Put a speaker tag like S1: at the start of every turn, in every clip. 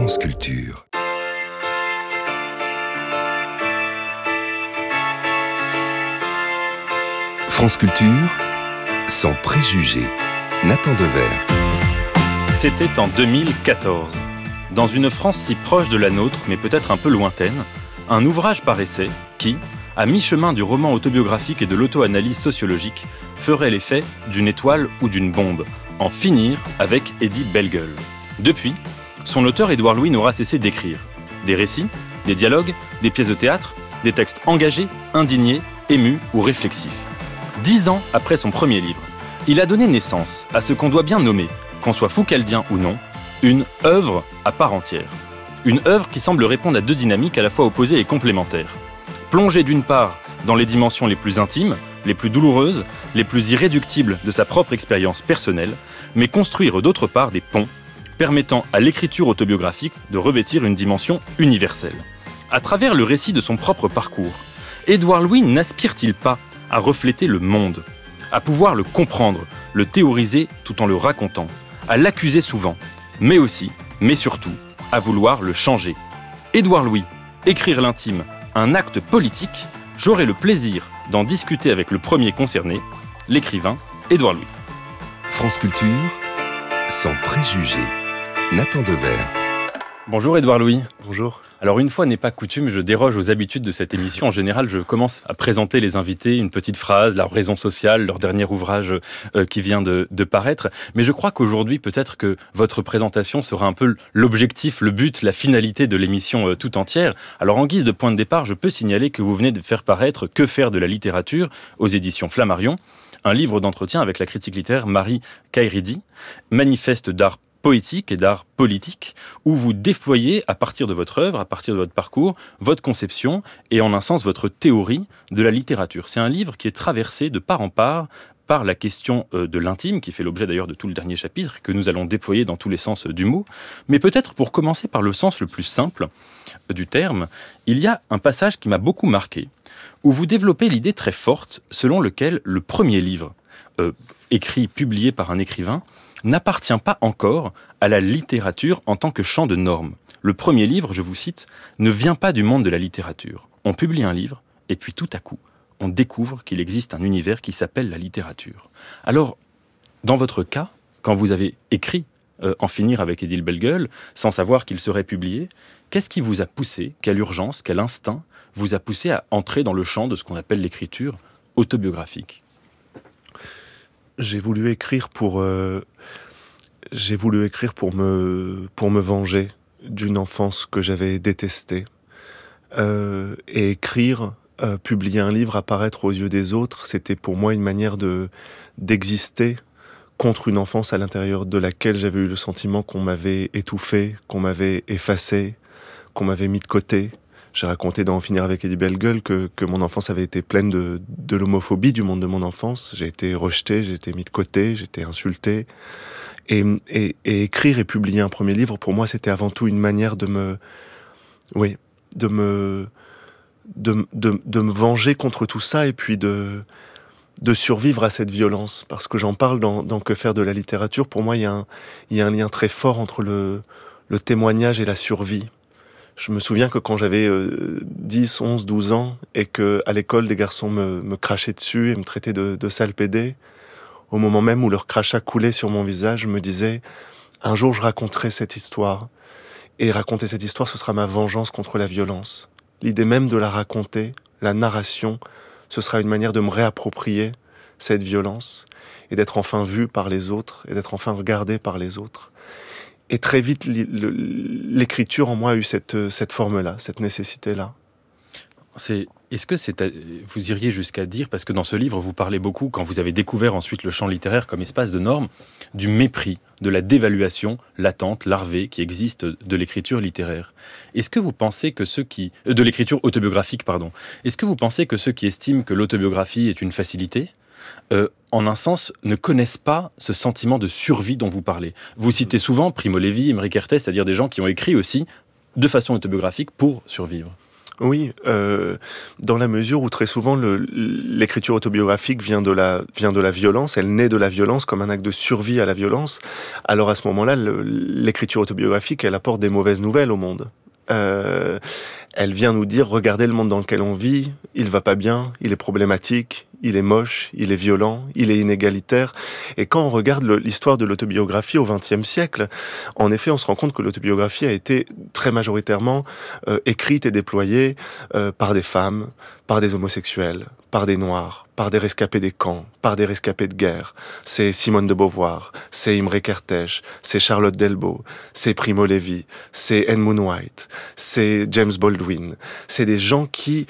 S1: France Culture. France Culture, sans préjugés. Nathan Dever.
S2: C'était en 2014. Dans une France si proche de la nôtre, mais peut-être un peu lointaine, un ouvrage paraissait qui, à mi-chemin du roman autobiographique et de l'auto-analyse sociologique, ferait l'effet d'une étoile ou d'une bombe, en finir avec Eddy Bellegueule. Depuis, son auteur Édouard Louis n'aura cessé d'écrire. Des récits, des dialogues, des pièces de théâtre, des textes engagés, indignés, émus ou réflexifs. 10 ans après son premier livre, il a donné naissance à ce qu'on doit bien nommer, qu'on soit foucaldien ou non, une œuvre à part entière. Une œuvre qui semble répondre à deux dynamiques à la fois opposées et complémentaires. Plonger d'une part dans les dimensions les plus intimes, les plus douloureuses, les plus irréductibles de sa propre expérience personnelle, mais construire d'autre part des ponts permettant à l'écriture autobiographique de revêtir une dimension universelle. À travers le récit de son propre parcours, Édouard Louis n'aspire-t-il pas à refléter le monde, à pouvoir le comprendre, le théoriser tout en le racontant, à l'accuser souvent, mais aussi, mais surtout, à vouloir le changer. Édouard Louis, écrire l'intime, un acte politique, j'aurai le plaisir d'en discuter avec le premier concerné, l'écrivain Édouard Louis.
S1: France Culture, sans préjugés. Nathan Dever.
S2: Bonjour Édouard Louis.
S3: Bonjour.
S2: Alors une fois n'est pas coutume, je déroge aux habitudes de cette émission. En général, je commence à présenter les invités, une petite phrase, leur raison sociale, leur dernier ouvrage qui vient de paraître. Mais je crois qu'aujourd'hui, peut-être que votre présentation sera un peu l'objectif, le but, la finalité de l'émission tout entière. Alors en guise de point de départ, je peux signaler que vous venez de faire paraître Que faire de la littérature aux éditions Flammarion, un livre d'entretien avec la critique littéraire Marie Kairidi, manifeste d'art poétique et d'art politique, où vous déployez, à partir de votre œuvre, à partir de votre parcours, votre conception et en un sens votre théorie de la littérature. C'est un livre qui est traversé de part en part par la question de l'intime, qui fait l'objet d'ailleurs de tout le dernier chapitre, que nous allons déployer dans tous les sens du mot. Mais peut-être pour commencer par le sens le plus simple du terme, il y a un passage qui m'a beaucoup marqué, où vous développez l'idée très forte selon lequel le premier livre, écrit, publié par un écrivain, n'appartient pas encore à la littérature en tant que champ de normes. Le premier livre, je vous cite, ne vient pas du monde de la littérature. On publie un livre, et puis tout à coup, on découvre qu'il existe un univers qui s'appelle la littérature. Alors, dans votre cas, quand vous avez écrit En finir avec Eddy Bellegueule, sans savoir qu'il serait publié, qu'est-ce qui vous a poussé, quelle urgence, quel instinct vous a poussé à entrer dans le champ de ce qu'on appelle l'écriture autobiographique ?
S3: J'ai voulu écrire pour me venger d'une enfance que j'avais détestée. Et écrire, publier un livre, apparaître aux yeux des autres, c'était pour moi une manière d'exister contre une enfance à l'intérieur de laquelle j'avais eu le sentiment qu'on m'avait étouffé, qu'on m'avait effacé, qu'on m'avait mis de côté. J'ai raconté dans En finir avec Eddy Bellegueule que mon enfance avait été pleine de l'homophobie du monde de mon enfance. J'ai été rejeté, j'ai été mis de côté, j'ai été insulté. Et écrire et publier un premier livre, pour moi, c'était avant tout une manière de me venger contre tout ça et puis de survivre à cette violence. Parce que j'en parle dans Que faire de la littérature. Pour moi, il y a un lien très fort entre le témoignage et la survie. Je me souviens que quand j'avais 10, 11, 12 ans et qu'à l'école, des garçons me crachaient dessus et me traitaient de sale pédé, au moment même où leur crachat coulait sur mon visage, je me disais « Un jour, je raconterai cette histoire. Et raconter cette histoire, ce sera ma vengeance contre la violence. » L'idée même de la raconter, la narration, ce sera une manière de me réapproprier cette violence et d'être enfin vu par les autres et d'être enfin regardé par les autres. Et très vite, l'écriture en moi a eu cette forme-là, cette nécessité-là.
S2: Est-ce que vous iriez jusqu'à dire, parce que dans ce livre, vous parlez beaucoup, quand vous avez découvert ensuite le champ littéraire comme espace de normes, du mépris, de la dévaluation latente, larvée, qui existe de l'écriture littéraire. Est-ce que vous pensez que de l'écriture autobiographique, pardon. Est-ce que vous pensez que ceux qui estiment que l'autobiographie est une facilité, en un sens, ne connaissent pas ce sentiment de survie dont vous parlez? Vous citez souvent Primo Levi, Émeric Kertész, c'est-à-dire des gens qui ont écrit aussi de façon autobiographique pour survivre.
S3: Oui, dans la mesure où très souvent l'écriture autobiographique vient de la violence, elle naît de la violence comme un acte de survie à la violence. Alors à ce moment-là, l'écriture autobiographique, elle apporte des mauvaises nouvelles au monde. Elle vient nous dire, regardez le monde dans lequel on vit, il va pas bien, il est problématique, il est moche, il est violent, il est inégalitaire. Et quand on regarde l'histoire de l'autobiographie au XXe siècle, en effet, on se rend compte que l'autobiographie a été très majoritairement écrite et déployée par des femmes, par des homosexuels, par des noirs, par des rescapés des camps, par des rescapés de guerre. C'est Simone de Beauvoir, c'est Imre Kertész, c'est Charlotte Delbo, c'est Primo Levi, c'est Edmund White, c'est James Baldwin. C'est des gens qui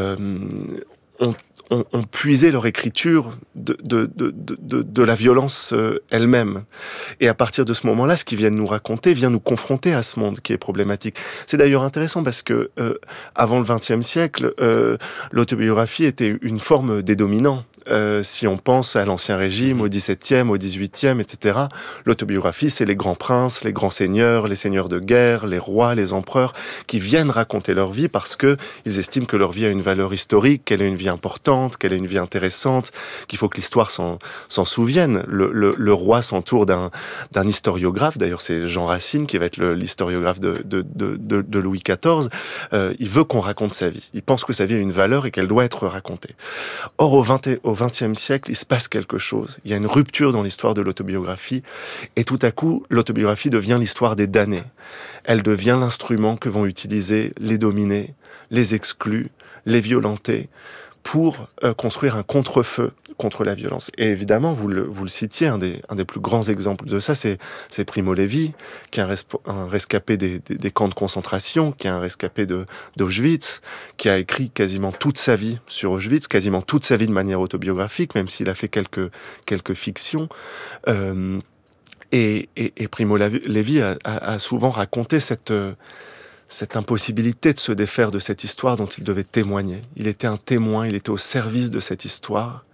S3: ont puisé leur écriture de la violence elle-même. Et à partir de ce moment-là, ce qu'ils viennent nous raconter vient nous confronter à ce monde qui est problématique. C'est d'ailleurs intéressant parce que avant le XXe siècle, l'autobiographie était une forme des dominants. Si on pense à l'Ancien Régime, au XVIIe, au XVIIIe, etc., l'autobiographie, c'est les grands princes, les grands seigneurs, les seigneurs de guerre, les rois, les empereurs, qui viennent raconter leur vie parce que ils estiment que leur vie a une valeur historique, qu'elle a une vie importante, qu'elle a une vie intéressante, qu'il faut que l'histoire s'en souvienne. Le roi s'entoure d'un historiographe, d'ailleurs c'est Jean Racine qui va être l'historiographe de Louis XIV. Il veut qu'on raconte sa vie. Il pense que sa vie a une valeur et qu'elle doit être racontée. Or, au XXe siècle, il se passe quelque chose. Il y a une rupture dans l'histoire de l'autobiographie et tout à coup, l'autobiographie devient l'histoire des damnés. Elle devient l'instrument que vont utiliser les dominés, les exclus, les violentés pour construire un contre-feu contre la violence. Et évidemment, vous le citiez, un des plus grands exemples de ça, c'est Primo Levi, qui est un rescapé des camps de concentration, qui est un rescapé d'Auschwitz, qui a écrit quasiment toute sa vie sur Auschwitz, quasiment toute sa vie de manière autobiographique, même s'il a fait quelques fictions. Et Primo Levi a souvent raconté cette impossibilité de se défaire de cette histoire dont il devait témoigner. Il était un témoin, il était au service de cette histoire.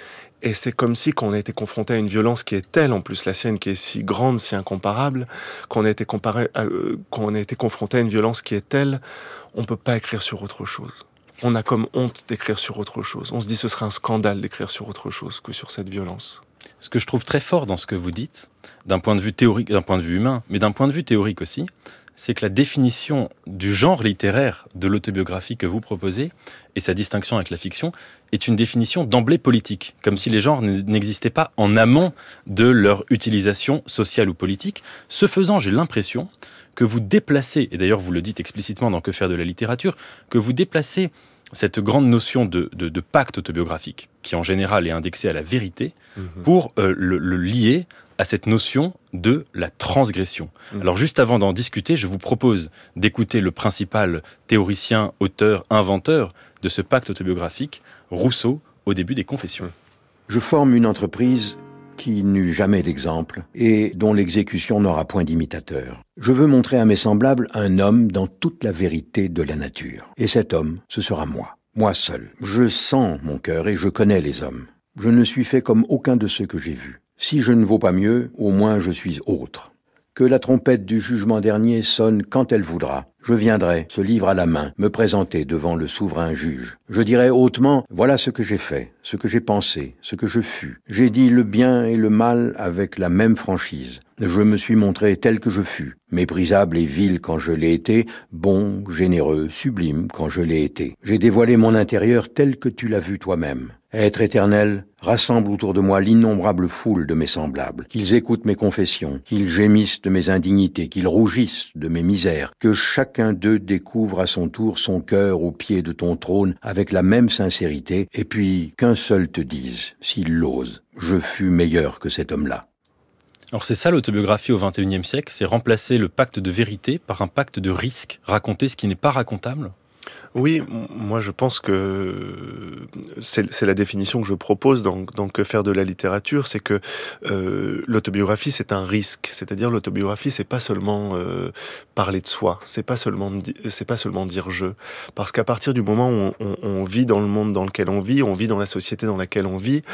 S3: Et c'est comme si, quand on a été confronté à une violence qui est telle, en plus la sienne, qui est si grande, si incomparable, qu'on a été confronté à une violence qui est telle, on ne peut pas écrire sur autre chose. On a comme honte d'écrire sur autre chose. On se dit ce serait un scandale d'écrire sur autre chose que sur cette violence.
S2: Ce que je trouve très fort dans ce que vous dites, d'un point de vue théorique, d'un point de vue humain, mais d'un point de vue théorique aussi, c'est que la définition du genre littéraire de l'autobiographie que vous proposez, et sa distinction avec la fiction, est une définition d'emblée politique, comme si les genres n'existaient pas en amont de leur utilisation sociale ou politique. Ce faisant, j'ai l'impression que vous déplacez, et d'ailleurs vous le dites explicitement dans Que faire de la littérature, que vous déplacez cette grande notion de pacte autobiographique, qui en général est indexé à la vérité, pour le lier à cette notion de la transgression. Alors juste avant d'en discuter, je vous propose d'écouter le principal théoricien, auteur, inventeur de ce pacte autobiographique, Rousseau, au début des Confessions.
S4: Je forme une entreprise qui n'eut jamais d'exemple et dont l'exécution n'aura point d'imitateur. Je veux montrer à mes semblables un homme dans toute la vérité de la nature. Et cet homme, ce sera moi seul. Je sens mon cœur et je connais les hommes. Je ne suis fait comme aucun de ceux que j'ai vus. Si je ne vaux pas mieux, au moins je suis autre. Que la trompette du jugement dernier sonne quand elle voudra. Je viendrai, ce livre à la main, me présenter devant le souverain juge. Je dirai hautement, voilà ce que j'ai fait, ce que j'ai pensé, ce que je fus. J'ai dit le bien et le mal avec la même franchise. Je me suis montré tel que je fus, méprisable et vil quand je l'ai été, bon, généreux, sublime quand je l'ai été. J'ai dévoilé mon intérieur tel que tu l'as vu toi-même. Être éternel, rassemble autour de moi l'innombrable foule de mes semblables, qu'ils écoutent mes confessions, qu'ils gémissent de mes indignités, qu'ils rougissent de mes misères, que chacun d'eux découvre à son tour son cœur au pied de ton trône avec la même sincérité, et puis qu'un seul te dise, s'il l'ose, je fus meilleur que cet homme-là.
S2: Alors c'est ça l'autobiographie au XXIe siècle, c'est remplacer le pacte de vérité par un pacte de risque, raconter ce qui n'est pas racontable.
S3: Oui, moi je pense que c'est la définition que je propose dans Que faire de la littérature, c'est que l'autobiographie c'est un risque, c'est-à-dire l'autobiographie c'est pas seulement parler de soi, c'est pas seulement dire je, parce qu'à partir du moment où on vit dans le monde dans lequel on vit dans la société dans laquelle on vit,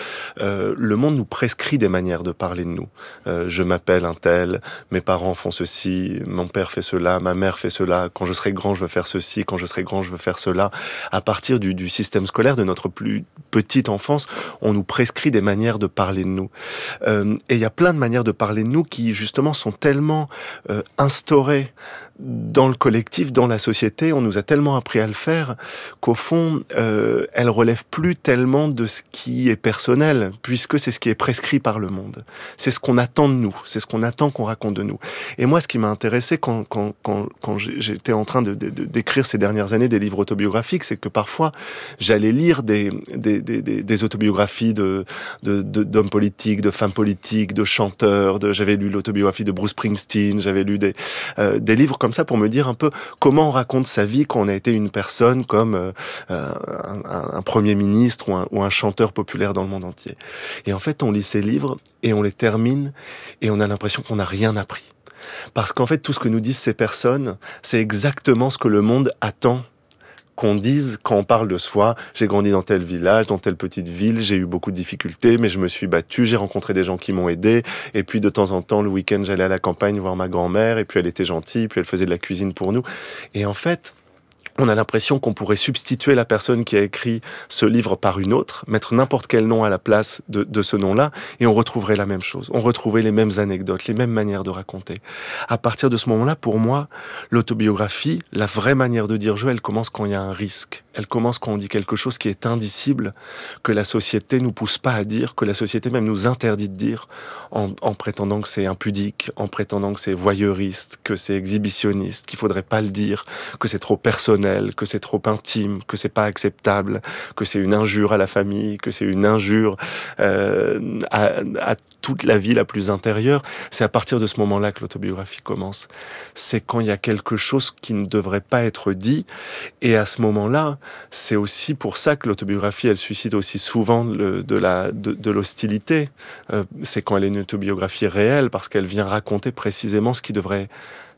S3: le monde nous prescrit des manières de parler de nous. Je m'appelle un tel, mes parents font ceci, mon père fait cela, ma mère fait cela, quand je serai grand je veux faire ceci, quand je serai grand parents, je veux faire cela. À partir du système scolaire, de notre plus petite enfance, on nous prescrit des manières de parler de nous. Et il y a plein de manières de parler de nous qui, justement, sont tellement instaurées dans le collectif, dans la société, on nous a tellement appris à le faire qu'au fond, elles relèvent plus tellement de ce qui est personnel, puisque c'est ce qui est prescrit par le monde. C'est ce qu'on attend de nous, c'est ce qu'on attend qu'on raconte de nous. Et moi, ce qui m'a intéressé quand j'étais en train d'écrire ces dernières années des livres autobiographiques, c'est que parfois, j'allais lire des autobiographies d'hommes politiques, de femmes politiques, de chanteurs. J'avais lu l'autobiographie de Bruce Springsteen, j'avais lu des livres comme ça pour me dire un peu comment on raconte sa vie quand on a été une personne comme un premier ministre ou un chanteur populaire dans le monde entier. Et en fait, on lit ces livres et on les termine et on a l'impression qu'on n'a rien appris. Parce qu'en fait, tout ce que nous disent ces personnes, c'est exactement ce que le monde attend qu'on dise quand on parle de soi. J'ai grandi dans tel village, dans telle petite ville, j'ai eu beaucoup de difficultés, mais je me suis battu, j'ai rencontré des gens qui m'ont aidé, et puis de temps en temps, le week-end, j'allais à la campagne voir ma grand-mère, et puis elle était gentille, puis elle faisait de la cuisine pour nous. Et en fait, on a l'impression qu'on pourrait substituer la personne qui a écrit ce livre par une autre, mettre n'importe quel nom à la place de ce nom-là, et on retrouverait la même chose. On retrouverait les mêmes anecdotes, les mêmes manières de raconter. À partir de ce moment-là, pour moi, l'autobiographie, la vraie manière de dire « je », elle commence quand il y a un risque. Elle commence quand on dit quelque chose qui est indicible, que la société nous pousse pas à dire, que la société même nous interdit de dire, en prétendant que c'est impudique, en prétendant que c'est voyeuriste, que c'est exhibitionniste, qu'il faudrait pas le dire, que c'est trop personnel, que c'est trop intime, que c'est pas acceptable, que c'est une injure à la famille, que c'est une injure à toute la vie la plus intérieure. C'est à partir de ce moment-là que l'autobiographie commence. C'est quand il y a quelque chose qui ne devrait pas être dit, et à ce moment-là, c'est aussi pour ça que l'autobiographie, elle suscite aussi souvent de l'hostilité. C'est quand elle est une autobiographie réelle, parce qu'elle vient raconter précisément ce qui devrait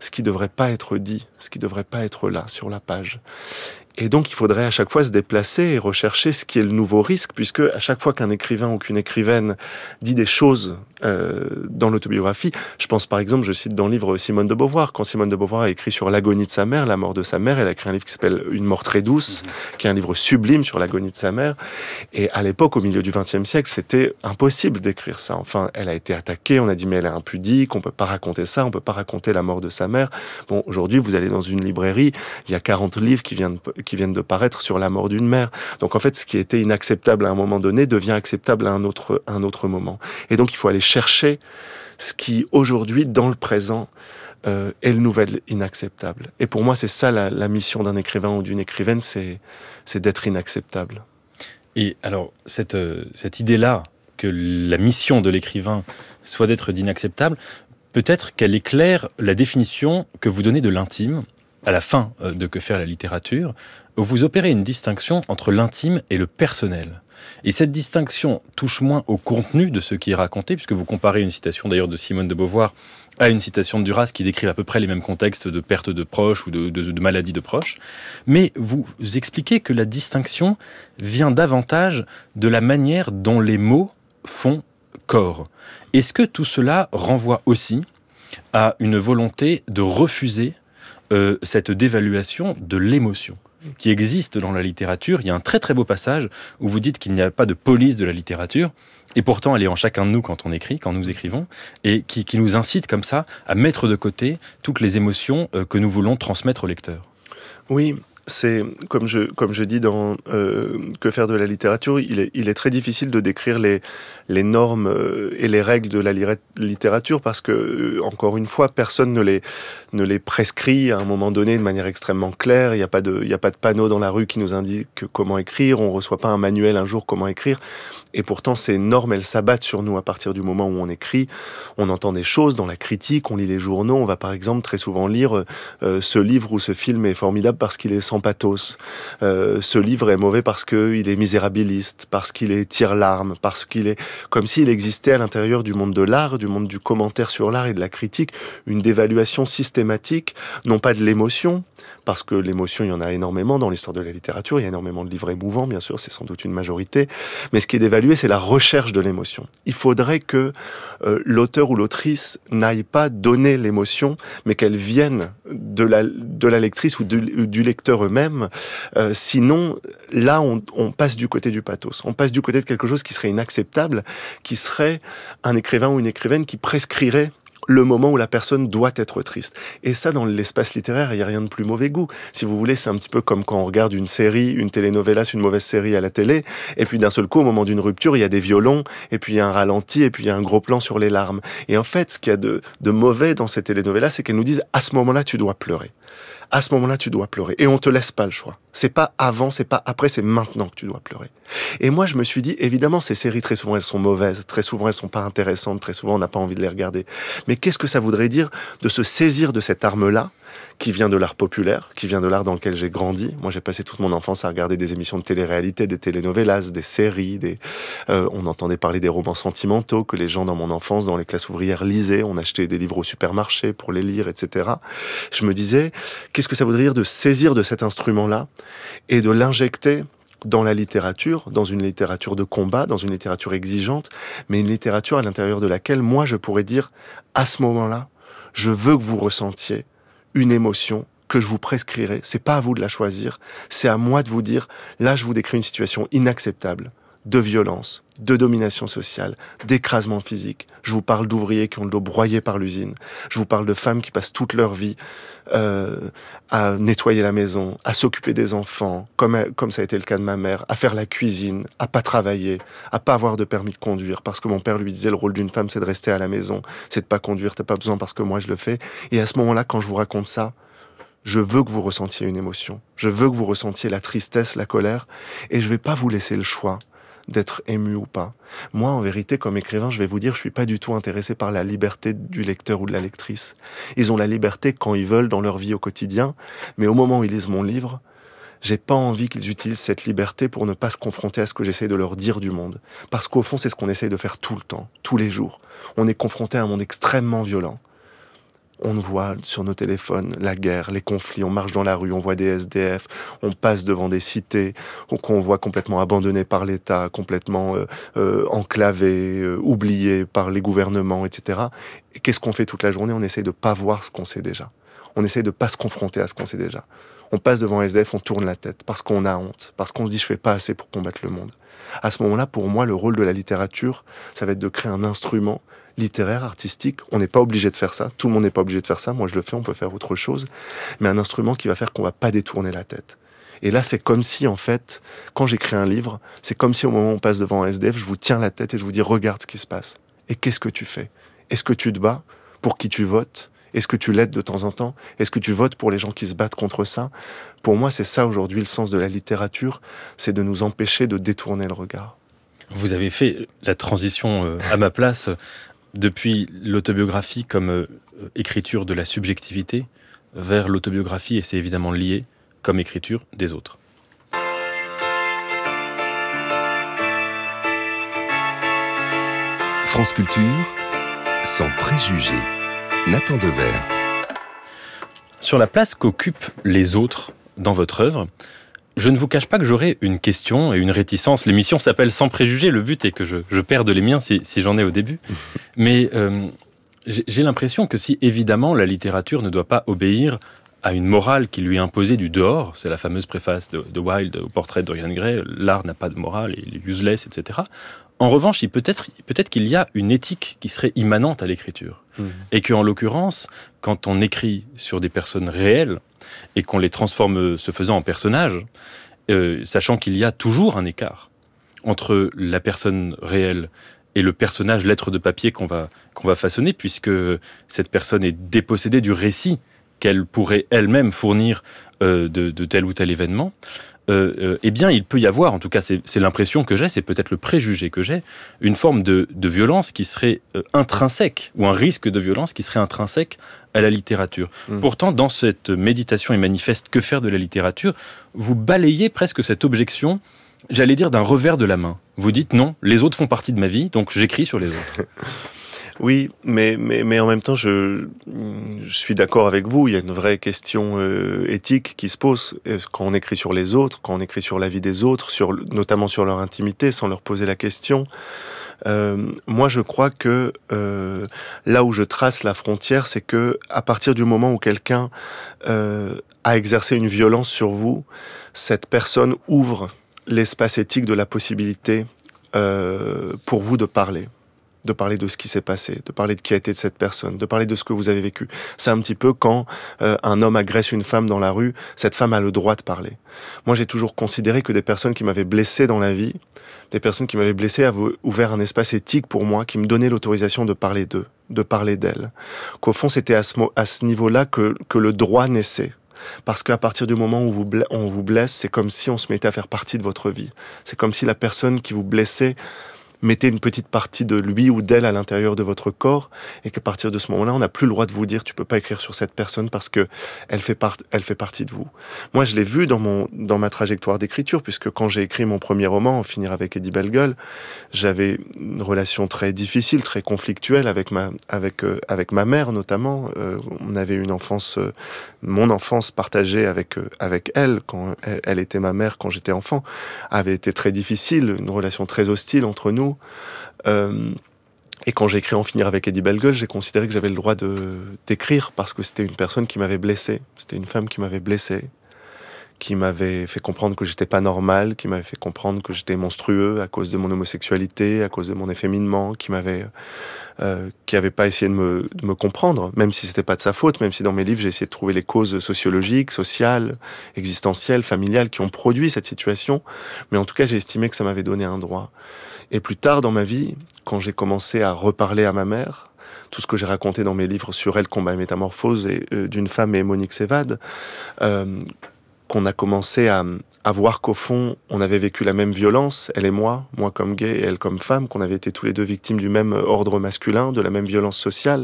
S3: pas être dit, ce qui devrait pas être là, sur la page. Et donc, il faudrait à chaque fois se déplacer et rechercher ce qui est le nouveau risque, puisque à chaque fois qu'un écrivain ou qu'une écrivaine dit des choses dans l'autobiographie, je pense par exemple, je cite dans le livre Simone de Beauvoir, quand Simone de Beauvoir a écrit sur l'agonie de sa mère, la mort de sa mère, elle a écrit un livre qui s'appelle Une mort très douce, qui est un livre sublime sur l'agonie de sa mère. Et à l'époque, au milieu du XXe siècle, c'était impossible d'écrire ça. Enfin, elle a été attaquée, on a dit mais elle est impudique, on peut pas raconter ça, on peut pas raconter la mort de sa mère. Bon, aujourd'hui, vous allez dans une librairie, il y a 40 livres qui viennent de paraître sur la mort d'une mère. Donc en fait, ce qui était inacceptable à un moment donné devient acceptable à un autre moment. Et donc il faut aller chercher ce qui aujourd'hui, dans le présent, est le nouvel inacceptable. Et pour moi, c'est ça la mission d'un écrivain ou d'une écrivaine, c'est d'être inacceptable.
S2: Et alors, cette idée-là, que la mission de l'écrivain soit d'être d'inacceptable, peut-être qu'elle éclaire la définition que vous donnez de l'intime à la fin de Que faire la littérature, où vous opérez une distinction entre l'intime et le personnel. Et cette distinction touche moins au contenu de ce qui est raconté, puisque vous comparez une citation d'ailleurs de Simone de Beauvoir à une citation de Duras qui décrivent à peu près les mêmes contextes de perte de proches ou de maladie de proches. Mais vous expliquez que la distinction vient davantage de la manière dont les mots font corps. Est-ce que tout cela renvoie aussi à une volonté de refuser cette dévaluation de l'émotion qui existe dans la littérature? Il y a un très très beau passage où vous dites qu'il n'y a pas de police de la littérature, et pourtant elle est en chacun de nous quand on écrit, quand nous écrivons, et qui nous incite comme ça à mettre de côté toutes les émotions que nous voulons transmettre au lecteur.
S3: Oui, c'est comme je dis dans Que faire de la littérature, il est très difficile de décrire les normes et les règles de la littérature parce que encore une fois personne ne les prescrit à un moment donné de manière extrêmement claire. Il y a pas de panneau dans la rue qui nous indique comment écrire. On reçoit pas un manuel un jour comment écrire. Et pourtant, ces normes, elles s'abattent sur nous à partir du moment où on écrit. On entend des choses dans la critique, on lit les journaux. On va par exemple très souvent lire ce livre ou ce film est formidable parce qu'il est sans pathos. Ce livre est mauvais parce qu'il est misérabiliste, parce qu'il est tire-larme, parce qu'il est comme s'il existait à l'intérieur du monde de l'art, du monde du commentaire sur l'art et de la critique, une dévaluation systématique, non pas de l'émotion, parce que l'émotion, il y en a énormément dans l'histoire de la littérature, il y a énormément de livres émouvants, bien sûr, c'est sans doute une majorité, mais ce qui est dévalué, c'est la recherche de l'émotion. Il faudrait que l'auteur ou l'autrice n'aille pas donner l'émotion, mais qu'elle vienne de la lectrice ou du lecteur lecteurs eux-mêmes. Sinon, là, on passe du côté du pathos. On passe du côté de quelque chose qui serait inacceptable, qui serait un écrivain ou une écrivaine qui prescrirait le moment où la personne doit être triste. Et ça, dans l'espace littéraire, il n'y a rien de plus mauvais goût. Si vous voulez, c'est un petit peu comme quand on regarde une série, une telenovela, une mauvaise série à la télé, et puis d'un seul coup, au moment d'une rupture, il y a des violons, et puis il y a un ralenti, et puis il y a un gros plan sur les larmes. Et en fait, ce qu'il y a de mauvais dans ces telenovelas, c'est qu'elles nous disent, à ce moment-là, tu dois pleurer. À ce moment-là, tu dois pleurer. Et on te laisse pas le choix. C'est pas avant, c'est pas après, c'est maintenant que tu dois pleurer. Et moi, je me suis dit, évidemment, ces séries, très souvent, elles sont mauvaises. Très souvent, elles sont pas intéressantes. Très souvent, on n'a pas envie de les regarder. Mais qu'est-ce que ça voudrait dire de se saisir de cette arme-là, qui vient de l'art populaire, qui vient de l'art dans lequel j'ai grandi. Moi, j'ai passé toute mon enfance à regarder des émissions de télé-réalité, des telenovelas, des séries, on entendait parler des romans sentimentaux que les gens dans mon enfance, dans les classes ouvrières, lisaient. On achetait des livres au supermarché pour les lire, etc. Je me disais, qu'est-ce que ça voudrait dire de saisir de cet instrument-là et de l'injecter dans la littérature, dans une littérature de combat, dans une littérature exigeante, mais une littérature à l'intérieur de laquelle, moi, je pourrais dire, à ce moment-là, je veux que vous ressentiez une émotion que je vous prescrirai. C'est pas à vous de la choisir, c'est à moi de vous dire, là, je vous décris une situation inacceptable, de violence, de domination sociale, d'écrasement physique. Je vous parle d'ouvriers qui ont le dos broyé par l'usine. Je vous parle de femmes qui passent toute leur vie à nettoyer la maison, à s'occuper des enfants, comme ça a été le cas de ma mère, à faire la cuisine, à pas travailler, à pas avoir de permis de conduire, parce que mon père lui disait le rôle d'une femme, c'est de rester à la maison, c'est de pas conduire, t'as pas besoin parce que moi je le fais. Et à ce moment-là, quand je vous raconte ça, je veux que vous ressentiez une émotion. Je veux que vous ressentiez la tristesse, la colère, et je vais pas vous laisser le choix d'être ému ou pas. Moi, en vérité, comme écrivain, je vais vous dire, je suis pas du tout intéressé par la liberté du lecteur ou de la lectrice. Ils ont la liberté quand ils veulent dans leur vie au quotidien, mais au moment où ils lisent mon livre, j'ai pas envie qu'ils utilisent cette liberté pour ne pas se confronter à ce que j'essaie de leur dire du monde. Parce qu'au fond, c'est ce qu'on essaie de faire tout le temps, tous les jours. On est confronté à un monde extrêmement violent. On voit sur nos téléphones la guerre, les conflits, on marche dans la rue, on voit des SDF, on passe devant des cités qu'on voit complètement abandonnées par l'État, complètement enclavées, oubliées par les gouvernements, etc. Et qu'est-ce qu'on fait toute la journée? On essaye de pas voir ce qu'on sait déjà. On essaye de pas se confronter à ce qu'on sait déjà. On passe devant un SDF, on tourne la tête parce qu'on a honte, parce qu'on se dit je fais pas assez pour combattre le monde. À ce moment-là, pour moi, le rôle de la littérature, ça va être de créer un instrument littéraire, artistique. On n'est pas obligé de faire ça. Tout le monde n'est pas obligé de faire ça. Moi, je le fais, on peut faire autre chose. Mais un instrument qui va faire qu'on va pas détourner la tête. Et là, c'est comme si, en fait, quand j'écris un livre, c'est comme si au moment où on passe devant un SDF, je vous tiens la tête et je vous dis, regarde ce qui se passe. Et qu'est-ce que tu fais? Est-ce que tu te bats? Pour qui tu votes? Est-ce que tu l'aides de temps en temps? Est-ce que tu votes pour les gens qui se battent contre ça? Pour moi, c'est ça aujourd'hui le sens de la littérature, c'est de nous empêcher de détourner le regard.
S2: Vous avez fait la transition à ma place depuis l'autobiographie comme écriture de la subjectivité vers l'autobiographie, et c'est évidemment lié, comme écriture des autres.
S1: France Culture, sans préjugés. Nathan Devers.
S2: Sur la place qu'occupent les autres dans votre œuvre, je ne vous cache pas que j'aurais une question et une réticence. L'émission s'appelle Sans préjugés, le but est que je perde les miens si j'en ai au début. Mais j'ai l'impression que si évidemment la littérature ne doit pas obéir à une morale qui lui est imposée du dehors, c'est la fameuse préface de Wilde au portrait de Dorian Gray, l'art n'a pas de morale, il est useless, etc. En revanche, peut-être qu'il y a une éthique qui serait immanente à l'écriture. Et qu'en l'occurrence, quand on écrit sur des personnes réelles et qu'on les transforme se faisant en personnages, sachant qu'il y a toujours un écart entre la personne réelle et le personnage lettre de papier qu'on va façonner, puisque cette personne est dépossédée du récit qu'elle pourrait elle-même fournir de tel ou tel événement, eh bien, il peut y avoir, en tout cas, c'est l'impression que j'ai, c'est peut-être le préjugé que j'ai, une forme de violence qui serait intrinsèque, ou un risque de violence qui serait intrinsèque à la littérature. Pourtant, dans cette méditation et manifeste Que faire de la littérature, vous balayez presque cette objection, j'allais dire, d'un revers de la main. Vous dites non, les autres font partie de ma vie, donc j'écris sur les autres.
S3: Oui, mais en même temps, je suis d'accord avec vous. Il y a une vraie question éthique qui se pose quand on écrit sur les autres, quand on écrit sur la vie des autres, notamment sur leur intimité, sans leur poser la question. Moi, je crois que là où je trace la frontière, c'est que à partir du moment où quelqu'un a exercé une violence sur vous, cette personne ouvre l'espace éthique de la possibilité pour vous de parler de ce qui s'est passé, de parler de qui a été de cette personne, de parler de ce que vous avez vécu. C'est un petit peu quand un homme agresse une femme dans la rue, cette femme a le droit de parler. Moi, j'ai toujours considéré que des personnes qui m'avaient blessé dans la vie, des personnes qui m'avaient blessé avaient ouvert un espace éthique pour moi, qui me donnait l'autorisation de parler d'eux, de parler d'elles. Qu'au fond, c'était à ce niveau-là que le droit naissait. Parce qu'à partir du moment où on vous blesse, c'est comme si on se mettait à faire partie de votre vie. C'est comme si la personne qui vous blessait mettez une petite partie de lui ou d'elle à l'intérieur de votre corps, et qu'à partir de ce moment-là, on n'a plus le droit de vous dire tu peux pas écrire sur cette personne parce que elle fait partie de vous. Moi, je l'ai vu dans ma trajectoire d'écriture, puisque quand j'ai écrit mon premier roman, En finir avec Eddie Bellegueule, j'avais une relation très difficile, très conflictuelle avec ma mère notamment. On avait une enfance, mon enfance partagée avec elle quand elle était ma mère quand j'étais enfant, avait été très difficile, une relation très hostile entre nous. Et quand j'ai écrit En finir avec Eddie Bellegueule, j'ai considéré que j'avais le droit d'écrire parce que c'était une personne qui m'avait blessé. C'était une femme qui m'avait blessé, qui m'avait fait comprendre que j'étais pas normal, qui m'avait fait comprendre que j'étais monstrueux à cause de mon homosexualité, à cause de mon efféminement, qui avait pas essayé de me comprendre, même si c'était pas de sa faute, même si dans mes livres j'ai essayé de trouver les causes sociologiques, sociales, existentielles, familiales qui ont produit cette situation. Mais en tout cas, j'ai estimé que ça m'avait donné un droit. Et plus tard dans ma vie, quand j'ai commencé à reparler à ma mère, tout ce que j'ai raconté dans mes livres sur elle, Combat et Métamorphose, et d'une femme et Monique s'évade, qu'on a commencé à voir qu'au fond, on avait vécu la même violence, elle et moi comme gay et elle comme femme, qu'on avait été tous les deux victimes du même ordre masculin, de la même violence sociale,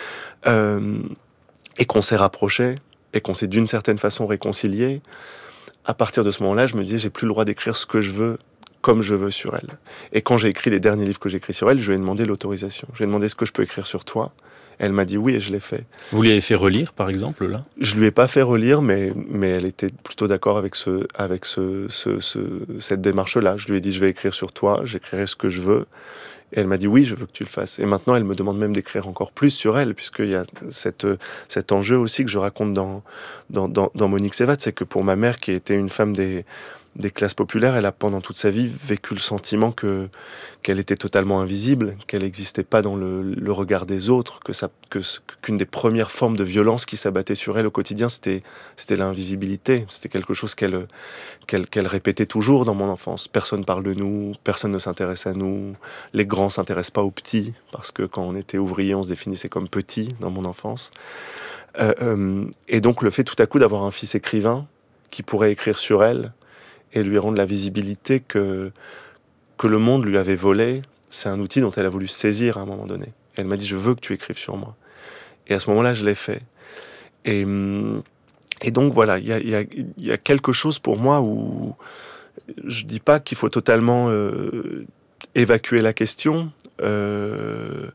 S3: et qu'on s'est rapprochés, et qu'on s'est d'une certaine façon réconciliés. À partir de ce moment-là, je me disais, j'ai plus le droit d'écrire ce que je veux, comme je veux sur elle. Et quand j'ai écrit les derniers livres que j'ai écrits sur elle, je lui ai demandé l'autorisation. Je lui ai demandé est-ce que je peux écrire sur toi. Elle m'a dit oui et je l'ai fait.
S2: Vous lui avez fait relire, par exemple, là ?
S3: Je lui ai pas fait relire, mais elle était plutôt d'accord avec cette démarche-là. Je lui ai dit je vais écrire sur toi, j'écrirai ce que je veux. Et elle m'a dit oui, je veux que tu le fasses. Et maintenant, elle me demande même d'écrire encore plus sur elle, puisqu'il y a cet enjeu aussi que je raconte dans Monique s'évade, c'est que pour ma mère, qui était une femme des classes populaires, elle a pendant toute sa vie vécu le sentiment qu'elle était totalement invisible, qu'elle n'existait pas dans le regard des autres, qu'une des premières formes de violence qui s'abattait sur elle au quotidien, c'était l'invisibilité. C'était quelque chose qu'elle répétait toujours dans mon enfance. Personne parle de nous, personne ne s'intéresse à nous, les grands s'intéressent pas aux petits, parce que quand on était ouvrier, on se définissait comme petit dans mon enfance. Et donc le fait tout à coup d'avoir un fils écrivain qui pourrait écrire sur elle, et lui rendre la visibilité que le monde lui avait volée, c'est un outil dont elle a voulu saisir à un moment donné. Et elle m'a dit, je veux que tu écrives sur moi. Et à ce moment-là, je l'ai fait. Et donc voilà, il y a quelque chose pour moi où je dis pas qu'il faut totalement évacuer la question. On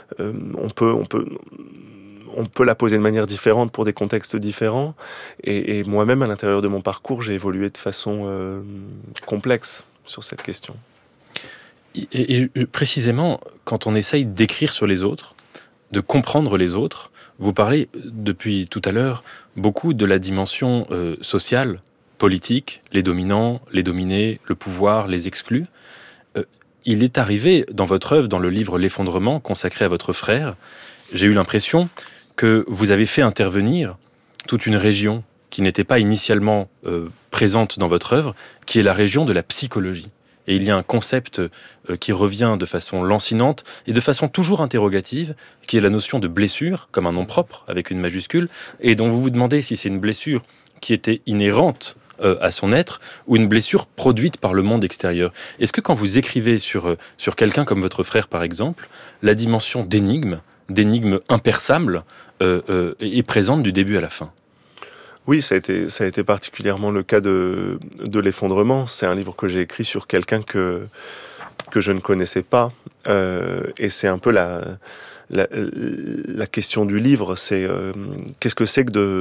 S3: peut la poser de manière différente pour des contextes différents. Et moi-même, à l'intérieur de mon parcours, j'ai évolué de façon complexe sur cette question.
S2: Et précisément, quand on essaye d'écrire sur les autres, de comprendre les autres, vous parlez depuis tout à l'heure beaucoup de la dimension sociale, politique, les dominants, les dominés, le pouvoir, les exclus. Il est arrivé dans votre œuvre, dans le livre L'effondrement, consacré à votre frère, j'ai eu l'impression que vous avez fait intervenir toute une région qui n'était pas initialement présente dans votre œuvre, qui est la région de la psychologie. Et il y a un concept qui revient de façon lancinante et de façon toujours interrogative, qui est la notion de blessure, comme un nom propre, avec une majuscule, et dont vous vous demandez si c'est une blessure qui était inhérente à son être, ou une blessure produite par le monde extérieur. Est-ce que quand vous écrivez sur quelqu'un comme votre frère, par exemple, la dimension d'énigme imperçable, est présente du début à la fin?
S3: Oui, ça a été particulièrement le cas de L'effondrement. C'est un livre que j'ai écrit sur quelqu'un que je ne connaissais pas. Et c'est un peu la question du livre, c'est qu'est-ce que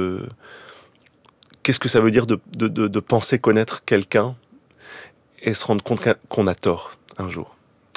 S3: ça veut dire de penser connaître quelqu'un et se rendre compte qu'on a tort un jour.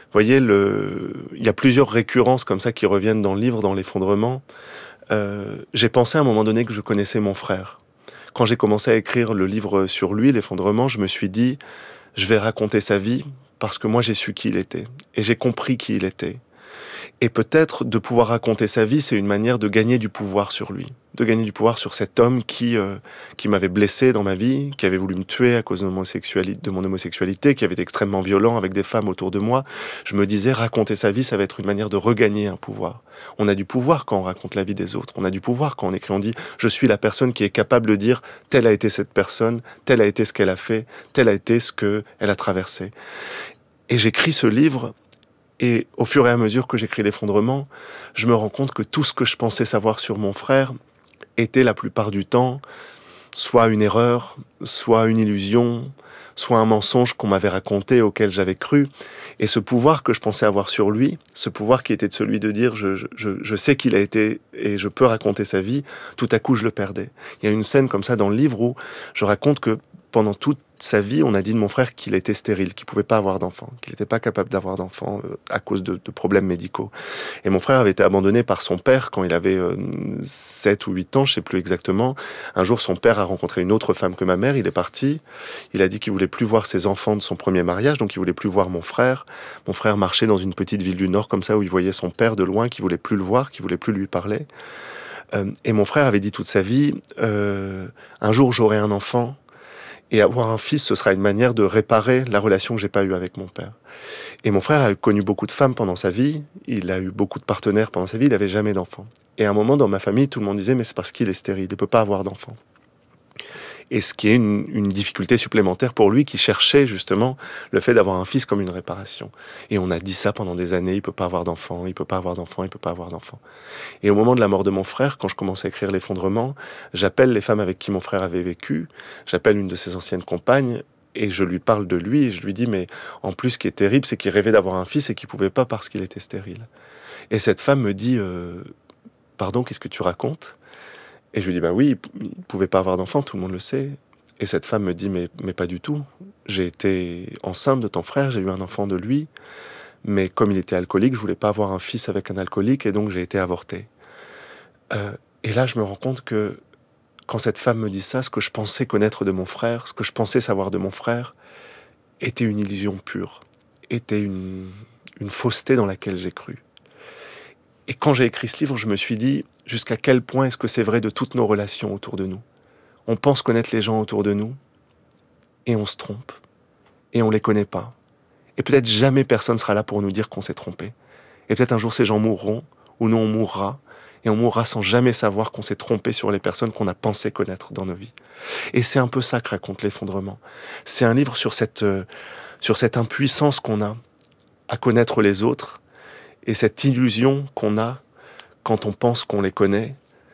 S3: voyez, il y a plusieurs récurrences comme ça qui reviennent dans le livre, dans l'effondrement. J'ai pensé à un moment donné que je connaissais mon frère. Quand j'ai commencé à écrire le livre sur lui, l'effondrement, je me suis dit, je vais raconter sa vie parce que moi j'ai su qui il était et j'ai compris qui il était. Et peut-être de pouvoir raconter sa vie, c'est une manière de gagner du pouvoir sur lui, de gagner du pouvoir sur cet homme qui m'avait blessé dans ma vie, qui avait voulu me tuer à cause de mon homosexualité, qui avait été extrêmement violent avec des femmes autour de moi. Je me disais, raconter sa vie, ça va être une manière de regagner un pouvoir. On a du pouvoir quand on raconte la vie des autres. On a du pouvoir quand on écrit, on dit, je suis la personne qui est capable de dire, telle a été cette personne, tel a été ce qu'elle a fait, tel a été ce qu'elle a traversé. Et j'écris ce livre. Et au fur et à mesure que j'écris l'effondrement, je me rends compte que tout ce que je pensais savoir sur mon frère était la plupart du temps soit une erreur, soit une illusion, soit un mensonge qu'on m'avait raconté, auquel j'avais cru. Et ce pouvoir que je pensais avoir sur lui, ce pouvoir qui était de celui de dire je sais qu'il a été et je peux raconter sa vie, tout à coup je le perdais. Il y a une scène comme ça dans le livre où je raconte que pendant toute sa vie, on a dit de mon frère qu'il était stérile, qu'il ne pouvait pas avoir d'enfant, qu'il n'était pas capable d'avoir d'enfant à cause de problèmes médicaux. Et mon frère avait été abandonné par son père quand il avait 7 ou 8 ans, je ne sais plus exactement. Un jour, son père a rencontré une autre femme que ma mère, il est parti. Il a dit qu'il ne voulait plus voir ses enfants de son premier mariage, donc il ne voulait plus voir mon frère. Mon frère marchait dans une petite ville du Nord comme ça, où il voyait son père de loin, qui ne voulait plus le voir, qui ne voulait plus lui parler. Et mon frère avait dit toute sa vie, un jour j'aurai un enfant, et avoir un fils, ce sera une manière de réparer la relation que j'ai pas eue avec mon père. Et mon frère a connu beaucoup de femmes pendant sa vie, il a eu beaucoup de partenaires pendant sa vie, il n'avait jamais d'enfant. Et à un moment, dans ma famille, tout le monde disait, mais c'est parce qu'il est stérile, il ne peut pas avoir d'enfant. Et ce qui est une difficulté supplémentaire pour lui, qui cherchait justement le fait d'avoir un fils comme une réparation. Et on a dit ça pendant des années, il peut pas avoir d'enfant, il peut pas avoir d'enfant, il peut pas avoir d'enfant. Et au moment de la mort de mon frère, quand je commence à écrire l'effondrement, j'appelle les femmes avec qui mon frère avait vécu, j'appelle une de ses anciennes compagnes, et je lui parle de lui, et je lui dis, mais en plus, ce qui est terrible, c'est qu'il rêvait d'avoir un fils et qu'il pouvait pas parce qu'il était stérile. Et cette femme me dit, pardon, qu'est-ce que tu racontes ? Et je lui dis, bah oui, il ne pouvait pas avoir d'enfant, tout le monde le sait. Et cette femme me dit, mais pas du tout. J'ai été enceinte de ton frère, j'ai eu un enfant de lui, mais comme il était alcoolique, je voulais pas avoir un fils avec un alcoolique, et donc j'ai été avortée. Et là, je me rends compte que quand cette femme me dit ça, ce que je pensais connaître de mon frère, ce que je pensais savoir de mon frère, était une illusion pure, était une fausseté dans laquelle j'ai cru. Et quand j'ai écrit ce livre, je me suis dit, jusqu'à quel point est-ce que c'est vrai de toutes nos relations autour de nous ? On pense connaître les gens autour de nous, et on se trompe, et on les connaît pas. Et peut-être jamais personne sera là pour nous dire qu'on s'est trompé. Et peut-être un jour ces gens mourront, ou nous on mourra, et on mourra sans jamais savoir qu'on s'est trompé sur les personnes qu'on a pensé connaître dans nos vies. Et c'est un peu ça que raconte l'effondrement. C'est un livre sur cette impuissance qu'on a à connaître les autres, et cette illusion qu'on a quand on pense qu'on les connaît,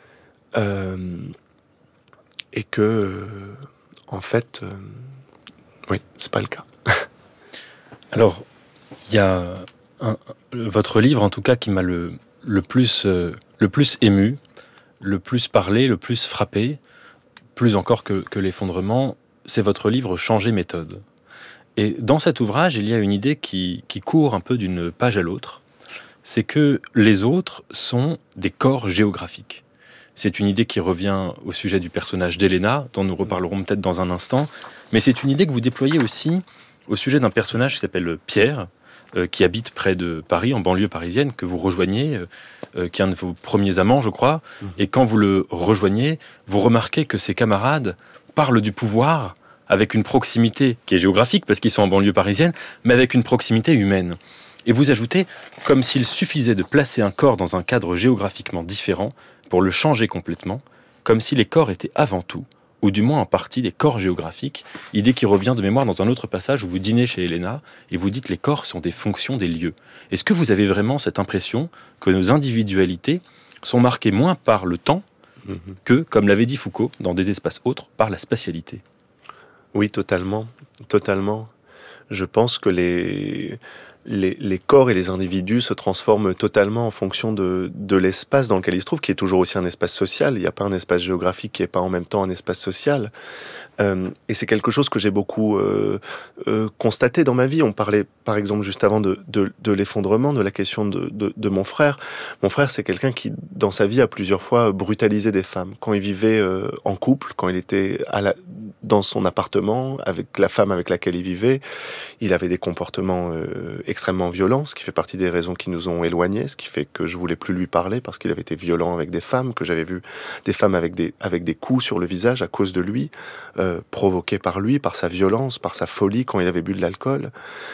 S3: et que, en fait, oui, c'est pas le cas.
S2: Alors, il y a votre livre, en tout cas, qui m'a le plus ému, le plus parlé, le plus frappé, plus encore que l'effondrement, c'est votre livre « Changer méthode ». Et dans cet ouvrage, il y a une idée qui court un peu d'une page à l'autre, c'est que les autres sont des corps géographiques. C'est une idée qui revient au sujet du personnage d'Elena, dont nous reparlerons peut-être dans un instant, mais c'est une idée que vous déployez aussi au sujet d'un personnage qui s'appelle Pierre, qui habite près de Paris, en banlieue parisienne, que vous rejoignez, qui est un de vos premiers amants, je crois, et quand vous le rejoignez, vous remarquez que ses camarades parlent du pouvoir avec une proximité qui est géographique, parce qu'ils sont en banlieue parisienne, mais avec une proximité humaine. Et vous ajoutez, comme s'il suffisait de placer un corps dans un cadre géographiquement différent pour le changer complètement, comme si les corps étaient avant tout, ou du moins en partie, des corps géographiques, idée qui revient de mémoire dans un autre passage où vous dînez chez Elena et vous dites les corps sont des fonctions des lieux. Est-ce que vous avez vraiment cette impression que nos individualités sont marquées moins par le temps que, comme l'avait dit Foucault, dans des espaces autres, par la spatialité ?
S3: Oui, totalement, totalement. Je pense que les corps et les individus se transforment totalement en fonction de l'espace dans lequel ils se trouvent, qui est toujours aussi un espace social. Il n'y a pas un espace géographique qui n'est pas en même temps un espace social. Et c'est quelque chose que j'ai beaucoup constaté dans ma vie. On parlait, par exemple, juste avant de l'effondrement, de la question de mon frère. Mon frère, c'est quelqu'un qui, dans sa vie, a plusieurs fois brutalisé des femmes. Quand il vivait en couple, quand il était dans son appartement, avec la femme avec laquelle il vivait, il avait des comportements extrêmement violents, ce qui fait partie des raisons qui nous ont éloignés, ce qui fait que je voulais plus lui parler parce qu'il avait été violent avec des femmes, que j'avais vu des femmes avec des coups sur le visage à cause de lui, provoqués par lui, par sa violence, par sa folie quand il avait bu de l'alcool.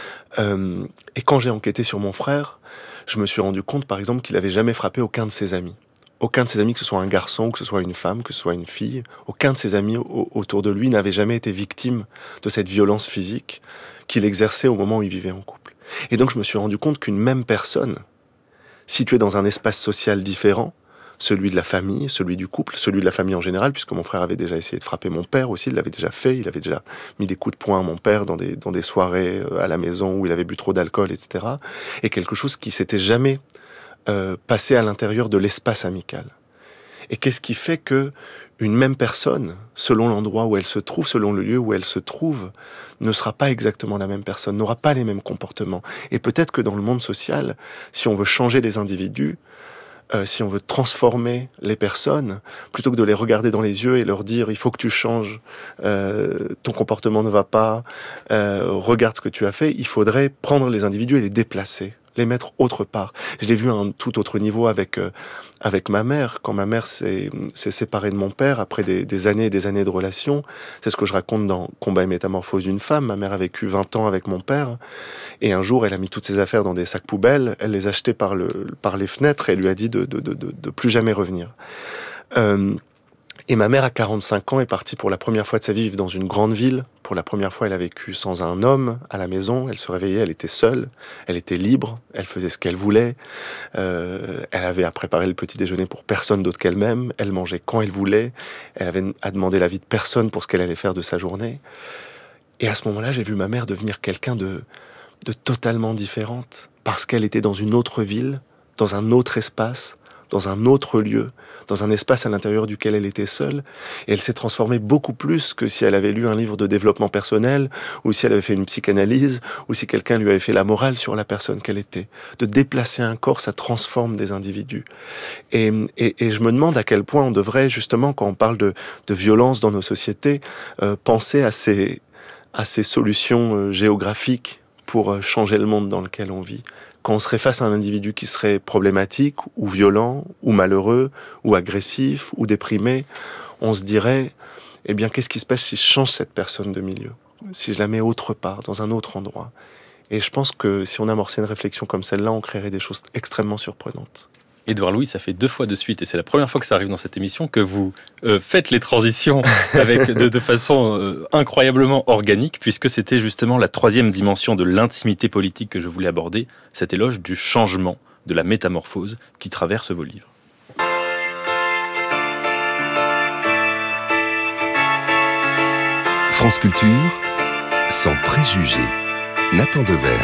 S3: Et quand j'ai enquêté sur mon frère, je me suis rendu compte, par exemple, qu'il n'avait jamais frappé aucun de ses amis. Aucun de ses amis, que ce soit un garçon, que ce soit une femme, que ce soit une fille, aucun de ses amis autour de lui n'avait jamais été victime de cette violence physique qu'il exerçait au moment où il vivait en couple. Et donc je me suis rendu compte qu'une même personne, située dans un espace social différent, celui de la famille, celui du couple, celui de la famille en général, puisque mon frère avait déjà essayé de frapper mon père aussi, il l'avait déjà fait, il avait déjà mis des coups de poing à mon père dans des soirées à la maison où il avait bu trop d'alcool, etc. Et quelque chose qui s'était jamais passé à l'intérieur de l'espace amical. Et qu'est-ce qui fait que une même personne, selon l'endroit où elle se trouve, selon le lieu où elle se trouve, ne sera pas exactement la même personne, n'aura pas les mêmes comportements. Et peut-être que dans le monde social, si on veut changer les individus, si on veut transformer les personnes, plutôt que de les regarder dans les yeux et leur dire « il faut que tu changes, ton comportement ne va pas, regarde ce que tu as fait », il faudrait prendre les individus et les déplacer, les mettre autre part. Je l'ai vu à un tout autre niveau avec ma mère. Quand ma mère s'est séparée de mon père après des années et des années de relations, c'est ce que je raconte dans Combat et métamorphose d'une femme. Ma mère a vécu 20 ans avec mon père et un jour elle a mis toutes ses affaires dans des sacs poubelles, elle les a jetées par les fenêtres et elle lui a dit de plus jamais revenir. Et ma mère, à 45 ans, est partie pour la première fois de sa vie vivre dans une grande ville. Pour la première fois, elle a vécu sans un homme à la maison. Elle se réveillait, elle était seule, elle était libre, elle faisait ce qu'elle voulait. Elle avait à préparer le petit déjeuner pour personne d'autre qu'elle-même. Elle mangeait quand elle voulait. Elle avait à demander l'avis de personne pour ce qu'elle allait faire de sa journée. Et à ce moment-là, j'ai vu ma mère devenir quelqu'un de totalement différente. Parce qu'elle était dans une autre ville, dans un autre espace, dans un autre lieu, dans un espace à l'intérieur duquel elle était seule. Et elle s'est transformée beaucoup plus que si elle avait lu un livre de développement personnel, ou si elle avait fait une psychanalyse, ou si quelqu'un lui avait fait la morale sur la personne qu'elle était. De déplacer un corps, ça transforme des individus. Et je me demande à quel point on devrait, justement, quand on parle de violence dans nos sociétés, penser à ces solutions géographiques pour changer le monde dans lequel on vit. Quand on serait face à un individu qui serait problématique, ou violent, ou malheureux, ou agressif, ou déprimé, on se dirait, eh bien, qu'est-ce qui se passe si je change cette personne de milieu ? Si je la mets autre part, dans un autre endroit ? Et je pense que si on amorçait une réflexion comme celle-là, on créerait des choses extrêmement surprenantes.
S2: Édouard Louis, ça fait 2 fois de suite, et c'est la première fois que ça arrive dans cette émission, que vous faites les transitions avec de façon incroyablement organique, puisque c'était justement la 3e dimension de l'intimité politique que je voulais aborder, cet éloge du changement, de la métamorphose qui traverse vos livres.
S1: France Culture, sans préjugés. Nathan Dever.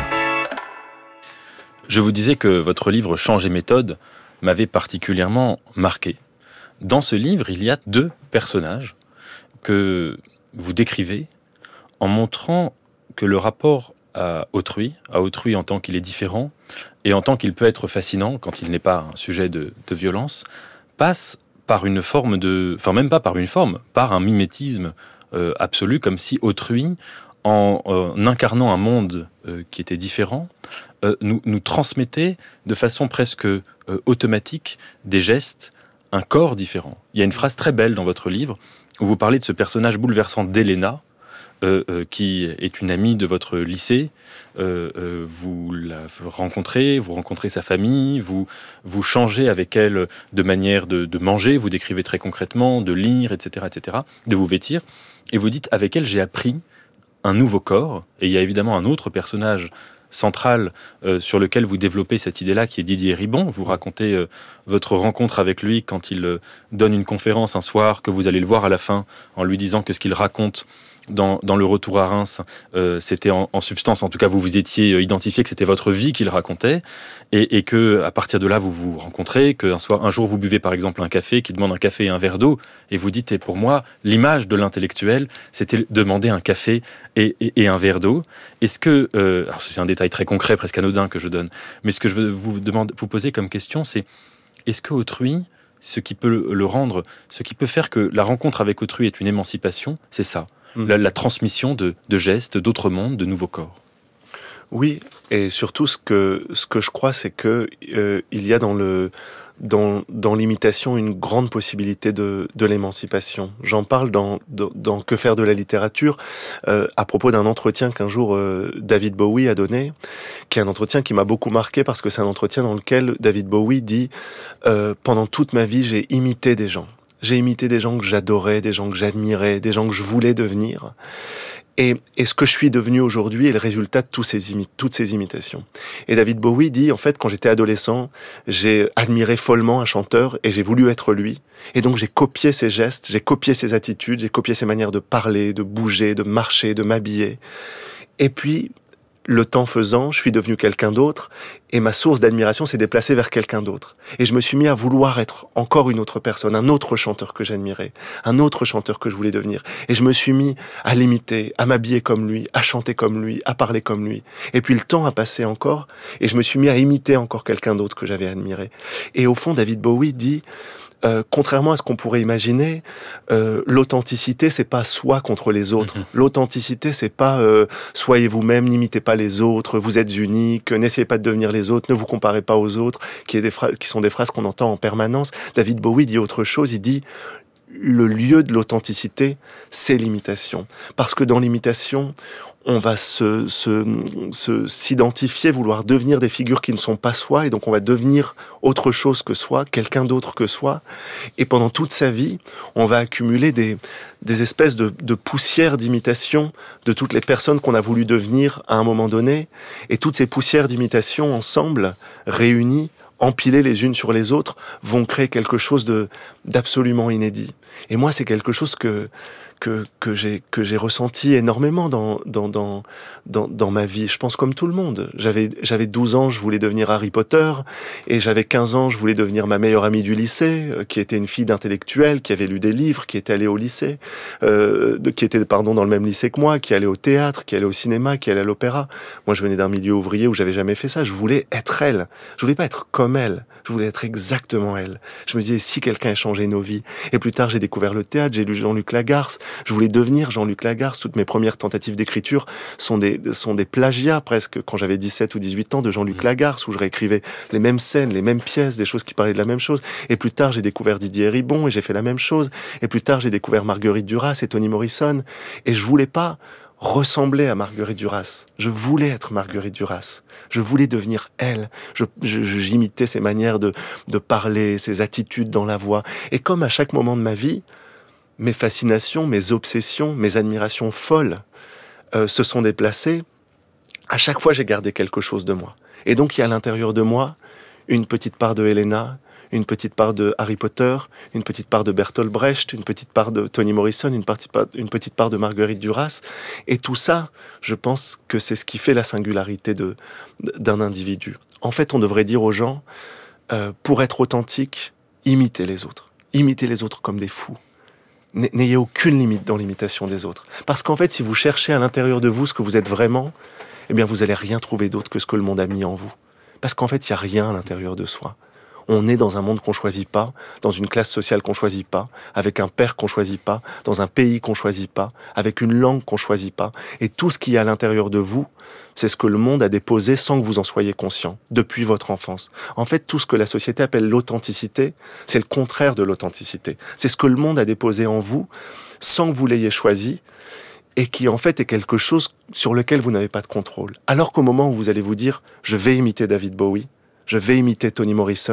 S2: Je vous disais que votre livre « Change et méthode » m'avait particulièrement marqué. Dans ce livre, il y a 2 personnages que vous décrivez en montrant que le rapport à autrui en tant qu'il est différent, et en tant qu'il peut être fascinant quand il n'est pas un sujet de violence, passe par une forme même pas par une forme, par un mimétisme absolu, comme si autrui, en incarnant un monde qui était différent, nous transmettait de façon presque automatique des gestes, un corps différent. Il y a une phrase très belle dans votre livre où vous parlez de ce personnage bouleversant d'Elena, qui est une amie de votre lycée. Vous la rencontrez, vous rencontrez sa famille, vous changez avec elle de manière de manger, vous décrivez très concrètement, de lire, etc., de vous vêtir, et vous dites, avec elle, j'ai appris un nouveau corps. Et il y a évidemment un autre personnage central sur lequel vous développez cette idée-là, qui est Didier Ribon. Vous racontez votre rencontre avec lui quand il donne une conférence un soir, que vous allez le voir à la fin en lui disant que ce qu'il raconte dans le retour à Reims, c'était en substance, en tout cas vous vous étiez identifié que c'était votre vie qu'il racontait, et que à partir de là vous vous rencontrez, un jour vous buvez par exemple un café, qui demande un café et un verre d'eau, et vous dites, et pour moi l'image de l'intellectuel c'était demander un café et un verre d'eau. Est-ce que, alors c'est un détail très concret, presque anodin que je donne, mais ce que je veux vous poser comme question, c'est est-ce que autrui, ce qui peut le rendre, ce qui peut faire que la rencontre avec autrui est une émancipation, c'est ça, la transmission de gestes, d'autres mondes, de nouveaux corps.
S3: Oui, et surtout ce que je crois, c'est que il y a dans l'imitation une grande possibilité de l'émancipation. J'en parle dans Que faire de la littérature, à propos d'un entretien qu'un jour David Bowie a donné, qui est un entretien qui m'a beaucoup marqué parce que c'est un entretien dans lequel David Bowie dit pendant toute ma vie, j'ai imité des gens. J'ai imité des gens que j'adorais, des gens que j'admirais, des gens que je voulais devenir. Et ce que je suis devenu aujourd'hui est le résultat de toutes ces imitations. Et David Bowie dit, en fait, quand j'étais adolescent, j'ai admiré follement un chanteur et j'ai voulu être lui. Et donc j'ai copié ses gestes, j'ai copié ses attitudes, j'ai copié ses manières de parler, de bouger, de marcher, de m'habiller. Et puis, le temps faisant, je suis devenu quelqu'un d'autre et ma source d'admiration s'est déplacée vers quelqu'un d'autre. Et je me suis mis à vouloir être encore une autre personne, un autre chanteur que j'admirais, un autre chanteur que je voulais devenir. Et je me suis mis à l'imiter, à m'habiller comme lui, à chanter comme lui, à parler comme lui. Et puis le temps a passé encore et je me suis mis à imiter encore quelqu'un d'autre que j'avais admiré. Et au fond, David Bowie dit... contrairement à ce qu'on pourrait imaginer, l'authenticité, c'est pas soi contre les autres. L'authenticité, c'est pas soyez vous-même, n'imitez pas les autres, vous êtes unique, n'essayez pas de devenir les autres, ne vous comparez pas aux autres, qui sont des phrases qu'on entend en permanence. David Bowie dit autre chose, il dit le lieu de l'authenticité, c'est l'imitation. Parce que dans l'imitation, on va s'identifier, vouloir devenir des figures qui ne sont pas soi, et donc on va devenir autre chose que soi, quelqu'un d'autre que soi. Et pendant toute sa vie, on va accumuler des espèces de poussières d'imitation de toutes les personnes qu'on a voulu devenir à un moment donné. Et toutes ces poussières d'imitation ensemble, réunies, empilées les unes sur les autres, vont créer quelque chose d'absolument inédit. Et moi, c'est quelque chose que j'ai ressenti énormément dans ma vie. Je pense comme tout le monde. J'avais 12 ans, je voulais devenir Harry Potter, et j'avais 15 ans, je voulais devenir ma meilleure amie du lycée, qui était une fille d'intellectuel, qui avait lu des livres, qui était allée au lycée, qui était dans le même lycée que moi, qui allait au théâtre, qui allait au cinéma, qui allait à l'opéra. Moi, je venais d'un milieu ouvrier où j'avais jamais fait ça. Je voulais être elle. Je voulais pas être comme elle. Je voulais être exactement elle. Je me disais, si quelqu'un a changé nos vies. Et plus tard, j'ai découvert le théâtre, j'ai lu Jean-Luc Lagarce. Je voulais devenir Jean-Luc Lagarce. Toutes mes premières tentatives d'écriture sont des plagiats presque, quand j'avais 17 ou 18 ans, de Jean-Luc Lagarce, où je réécrivais les mêmes scènes, les mêmes pièces, des choses qui parlaient de la même chose. Et plus tard, j'ai découvert Didier Ribon et j'ai fait la même chose. Et plus tard, j'ai découvert Marguerite Duras et Toni Morrison. Et je voulais pas ressembler à Marguerite Duras. Je voulais être Marguerite Duras. Je voulais devenir elle. J'imitais ses manières de parler, ses attitudes dans la voix. Et comme à chaque moment de ma vie, mes fascinations, mes obsessions, mes admirations folles se sont déplacées, à chaque fois j'ai gardé quelque chose de moi. Et donc il y a à l'intérieur de moi une petite part de Helena, une petite part de Harry Potter, une petite part de Bertolt Brecht, une petite part de Toni Morrison, une petite part de Marguerite Duras. Et tout ça, je pense que c'est ce qui fait la singularité d'un individu. En fait, on devrait dire aux gens, pour être authentique, imitez les autres. Imitez les autres comme des fous. N'ayez aucune limite dans l'imitation des autres. Parce qu'en fait, si vous cherchez à l'intérieur de vous ce que vous êtes vraiment, eh bien, vous n'allez rien trouver d'autre que ce que le monde a mis en vous. Parce qu'en fait, il n'y a rien à l'intérieur de soi. On est dans un monde qu'on choisit pas, dans une classe sociale qu'on choisit pas, avec un père qu'on choisit pas, dans un pays qu'on choisit pas, avec une langue qu'on choisit pas. Et tout ce qu'il y a à l'intérieur de vous, c'est ce que le monde a déposé sans que vous en soyez conscient, depuis votre enfance. En fait, tout ce que la société appelle l'authenticité, c'est le contraire de l'authenticité. C'est ce que le monde a déposé en vous, sans que vous l'ayez choisi, et qui en fait est quelque chose sur lequel vous n'avez pas de contrôle. Alors qu'au moment où vous allez vous dire « je vais imiter David Bowie », je vais imiter Toni Morrison,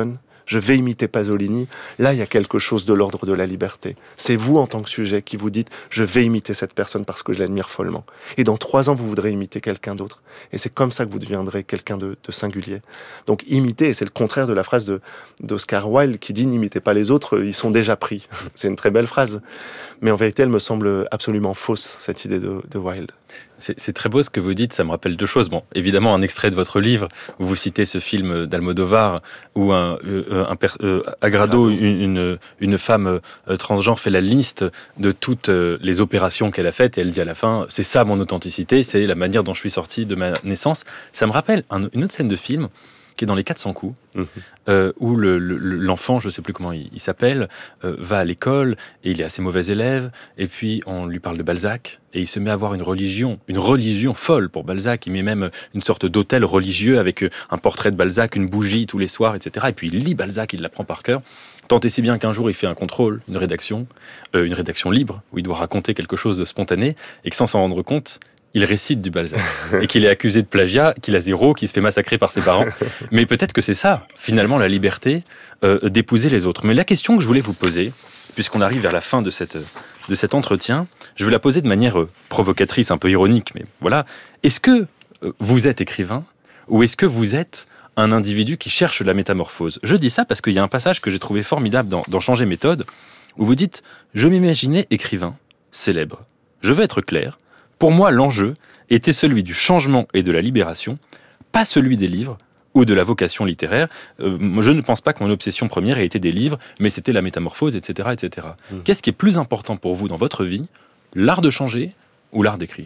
S3: je vais imiter Pasolini, là il y a quelque chose de l'ordre de la liberté. C'est vous en tant que sujet qui vous dites je vais imiter cette personne parce que je l'admire follement. Et dans 3 ans vous voudrez imiter quelqu'un d'autre. Et c'est comme ça que vous deviendrez quelqu'un de singulier. Donc imiter, et c'est le contraire de la phrase d'Oscar Wilde qui dit n'imitez pas les autres, ils sont déjà pris. C'est une très belle phrase. Mais en vérité elle me semble absolument fausse, cette idée de Wilde.
S2: C'est très beau ce que vous dites, ça me rappelle 2 choses. Bon, évidemment, un extrait de votre livre où vous citez ce film d'Almodovar où Agrado, une femme transgenre, fait la liste de toutes les opérations qu'elle a faites et elle dit à la fin, c'est ça mon authenticité, c'est la manière dont je suis sortie de ma naissance. Ça me rappelle une autre scène de film qui est dans Les 400 coups, où l'enfant, je ne sais plus comment il s'appelle, va à l'école et il est assez mauvais élève, et puis on lui parle de Balzac, et il se met à avoir une religion folle pour Balzac. Il met même une sorte d'autel religieux avec un portrait de Balzac, une bougie tous les soirs, etc. Et puis il lit Balzac, il l'apprend par cœur. Tant et si bien qu'un jour il fait un contrôle, une rédaction libre, où il doit raconter quelque chose de spontané, et que sans s'en rendre compte, il récite du Balzac, et qu'il est accusé de plagiat, qu'il a 0, qu'il se fait massacrer par ses parents. Mais peut-être que c'est ça, finalement, la liberté d'épouser les autres. Mais la question que je voulais vous poser, puisqu'on arrive vers la fin de cet entretien, je vais la poser de manière provocatrice, un peu ironique, mais voilà. Est-ce que vous êtes écrivain, ou est-ce que vous êtes un individu qui cherche la métamorphose ? Je dis ça parce qu'il y a un passage que j'ai trouvé formidable dans Changer méthode, où vous dites « Je m'imaginais écrivain, célèbre. Je veux être clair. Pour moi, l'enjeu était celui du changement et de la libération, pas celui des livres ou de la vocation littéraire. Je ne pense pas que mon obsession première ait été des livres, mais c'était la métamorphose, etc. etc. Qu'est-ce qui est plus important pour vous dans votre vie ? L'art de changer ou l'art d'écrire ?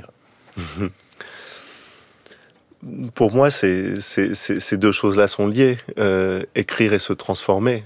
S3: Pour moi, ces 2 choses-là sont liées. Écrire et se transformer.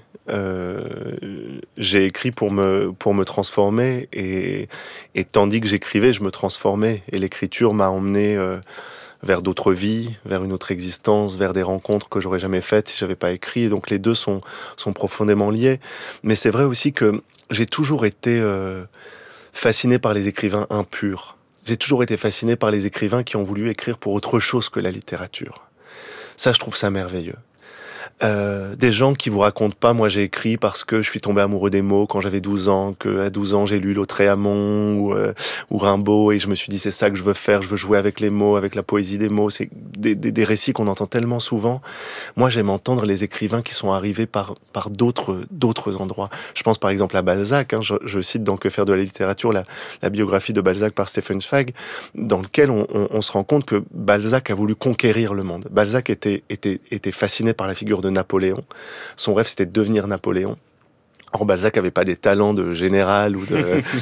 S3: J'ai écrit pour me transformer, et tandis que j'écrivais, je me transformais. Et l'écriture m'a emmené vers d'autres vies, vers une autre existence, vers des rencontres que j'aurais jamais faites si j'avais pas écrit. Et donc les 2 sont profondément liés. Mais c'est vrai aussi que j'ai toujours été fasciné par les écrivains impurs. J'ai toujours été fasciné par les écrivains qui ont voulu écrire pour autre chose que la littérature. Ça, je trouve ça merveilleux. Des gens qui vous racontent pas, moi j'ai écrit parce que je suis tombé amoureux des mots quand j'avais 12 ans, qu'à 12 ans j'ai lu Lautréamont ou Rimbaud, et je me suis dit c'est ça que je veux faire, je veux jouer avec les mots, avec la poésie des mots. C'est des récits qu'on entend tellement souvent. Moi j'aime entendre les écrivains qui sont arrivés par d'autres endroits. Je pense par exemple à Balzac, je cite dans Que faire de la littérature la biographie de Balzac par Stefan Zweig, dans lequel on se rend compte que Balzac a voulu conquérir le monde. Balzac était fasciné par la figure de Napoléon. Son rêve, c'était de devenir Napoléon. Or, Balzac n'avait pas des talents de général ou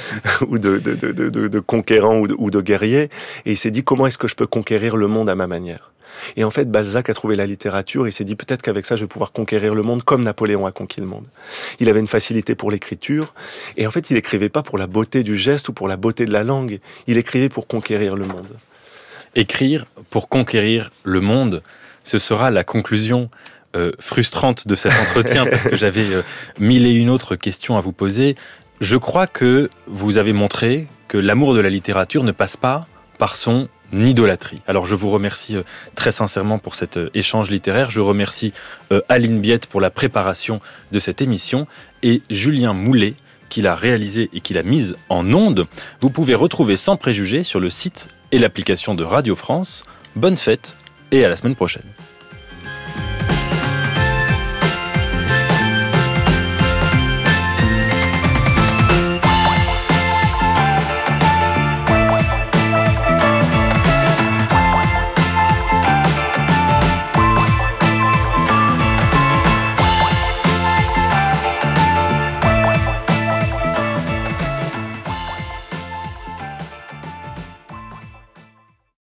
S3: de conquérant ou de guerrier. Et il s'est dit, comment est-ce que je peux conquérir le monde à ma manière ? Et en fait, Balzac a trouvé la littérature. Il s'est dit, peut-être qu'avec ça, je vais pouvoir conquérir le monde comme Napoléon a conquis le monde. Il avait une facilité pour l'écriture. Et en fait, il écrivait pas pour la beauté du geste ou pour la beauté de la langue. Il écrivait pour conquérir le monde.
S2: Écrire pour conquérir le monde, ce sera la conclusion frustrante de cet entretien, parce que j'avais 1001 autres questions à vous poser. Je crois que vous avez montré que l'amour de la littérature ne passe pas par son idolâtrie. Alors je vous remercie très sincèrement pour cet échange littéraire. Je remercie Aline Biette pour la préparation de cette émission, et Julien Moulet qui l'a réalisée et qui l'a mise en onde. Vous pouvez retrouver Sans préjugés sur le site et l'application de Radio France. Bonne fête et à la semaine prochaine.